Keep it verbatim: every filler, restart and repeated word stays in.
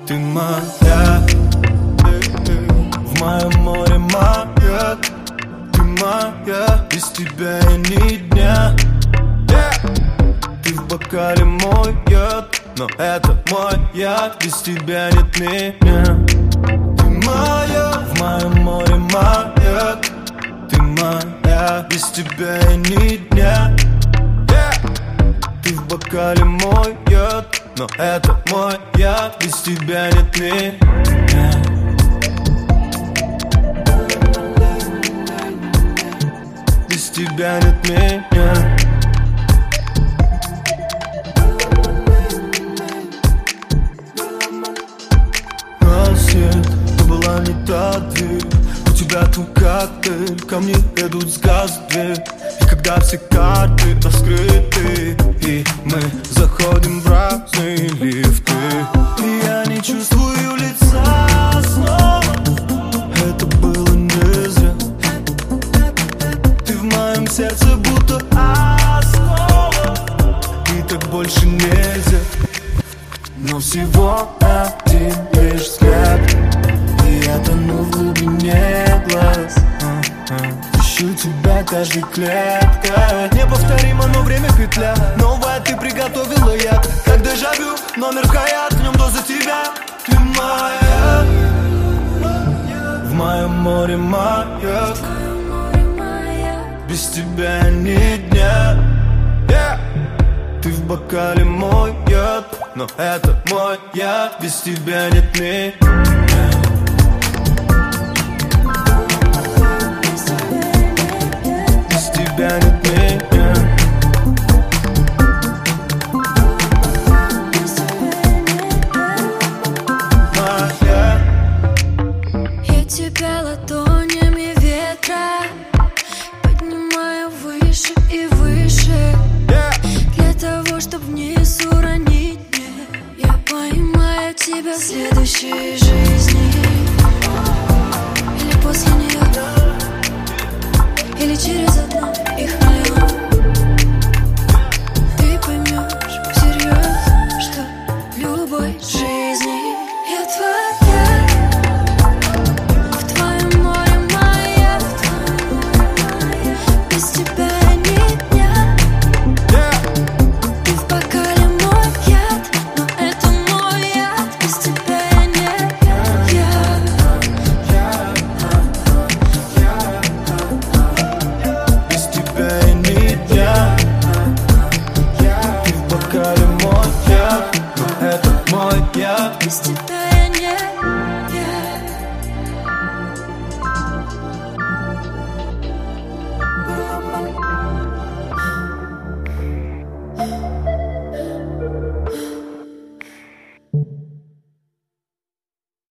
Ты моя, в моем море маяк. Ты моя, без тебя я ни дня. Ты в бокале мой яд, но это мой яд, без тебя нет меня. Ты моя, в моем море маяк. Ты моя, без тебя я ни дня. Ты в бокале мой яд, но это мой яд, без тебя нет меня. Без тебя нет меня. Рассвет, ты была не та дверь. У тебя тут коктейль, ко мне идут с газа дверь. И когда все карты раскрыты, и мы заходим в разные лифты, и я не чувствую лица снова. Это было не зря. Ты в моем сердце будто осколок, и так больше нельзя. Но всего один лишь взгляд, и я тону в глубине глаз. Ищу тебя каждой клеткой. Неповторимо, но время петля. Новая ты приготовила я, как дежавю. Номер в Хаят, в нем доза тебя. Ты моя, в моем море маяк. Без тебя ни дня. Ты в бокале мой яд, но это мой яд, без тебя нет меня. Без тебя нет меня. Моя. Я тебя ладонями ветра поднимаю выше и выше, для того, чтоб вниз уронить мне. Я поймаю тебя в следующей жизни, или после нее, или через одну их миллион. Ты поймешь всерьез, что в любой жизни я твоя. В твоем море моя, без тебя ни дня. Ты в бокале мой яд, но это мой яд, без тебя нет я. Без тебя я ни дня. Ты в бокале мой яд, но это мой яд. Без тебя я